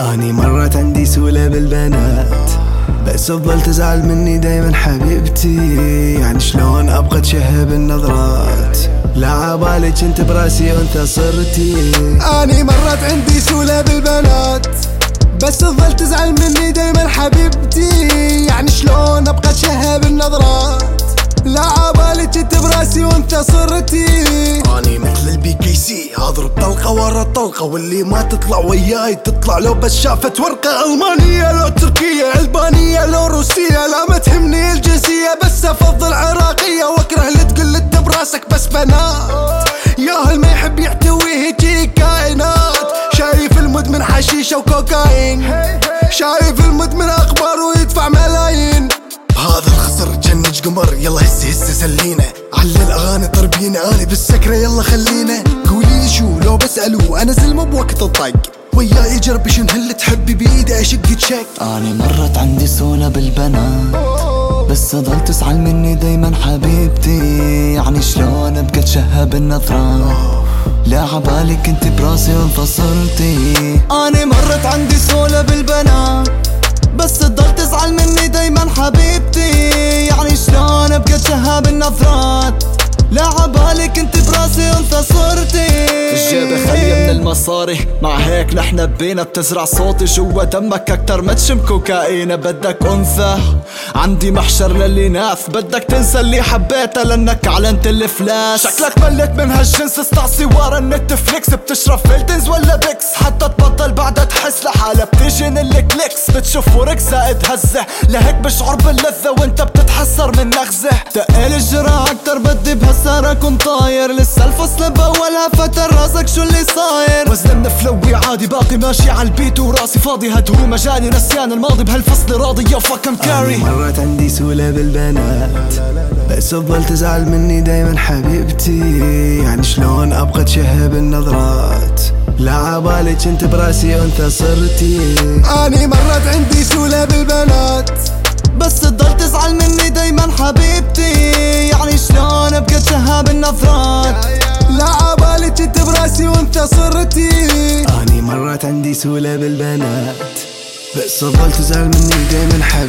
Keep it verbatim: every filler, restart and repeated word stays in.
اني مرات عندي سولة بالبنات، بس تظل تزعل مني دايما حبيبتي. يعني شلون ابغى اتشهى بالنظرات، لا عبالك انت براسي وانت صرتي. اني مرات عندي سولة بالبنات، بس تظل تزعل مني دايما حبيبتي. يعني شلون ابغى اتشهى بالنظرات، لا عبالك انت براسي وانت صرتي. اني مثل البي كي سي اضرب طلقه ورا طلقه، واللي ما تطلع وياي تطلع لو بس شافت ورقه. المانيه لو تركيه، البانيه لو روسيه، لا ما تهمني الجنسيه بس افضل عراقيه. واكره اللي تقول انت براسك بس بنات، ياهل ما يحب يحتويه هيجي كائنات. شايف المدمن حشيشه وكوكايين، شايف المدمن اخبار ويدفع ملايين. هذا الخسر جنج قمر، يلا هسه هسه سلينا. على الاغاني طربينا، اني بالسكره يلا خلينا. قولي شو لو بسألو انزل مو بوقت الطق، وياي جربش هل تحبي بايدي اشق تشك. اني مرت عندي سولة بالبنات، بس تضل تزعل مني دايما حبيبتي. يعني شلون ابقى اتشهى بالنظرات، لا عبالك انت براسي وانفصلتي. اني مرت عندي سولة بالبنات، بس تضل تزعل مني دايما حبيبتي. يعني شلون ابقى اتشهى بالنظرات، لا عبالك انت براسي وانت صرتي. الجيبة خالية من المصاري، مع هيك نحن بينا بتزرع صوتي جوا دمك اكتر ما تشم كوكايين. بدك انثى عندي محشر للي ناف، بدك تنسى اللي حبيتها لانك اعلنت الفلاس. شكلك مليت من هالجنس، استعصي ورا النتفليكس. بتشرب فيلتنز ولا بيكس، حتى تبطل بعدها تحس لحالها بتيجن الكليكس. بتشوف ورق زائد هزه، لهيك بشعر باللذة وانت بتتحسر من نغزه. تقل الجرعة اكتر بدي بهالسهرة اكون طاير. لسه الفصل باولها فتر راسك شو اللي صاير. وزن منفلوي عادي باقي ماشي عالبيت وراسي فاضي. هدهو مجالي نسيان الماضي بهالفصل راضي يا فك ام كاري. مرات عندي سولة بالبنات، بس تظل تزعل مني دايما حبيبتي. يعني شلون ابغى اتشهى بالنظرات، لا عبالك انت براسي وانت صرتي. اني مرات عندي سولة بالبنات، بس تضل تزعل مني دايما حبيبتي. يعني شلون ابقى اتشهى بالنظرات، لا عبالك انت براسي وانت صرتي. اني مرات عندي سولة بالبنات، بس تظل تزعل مني دايما حبيبتي.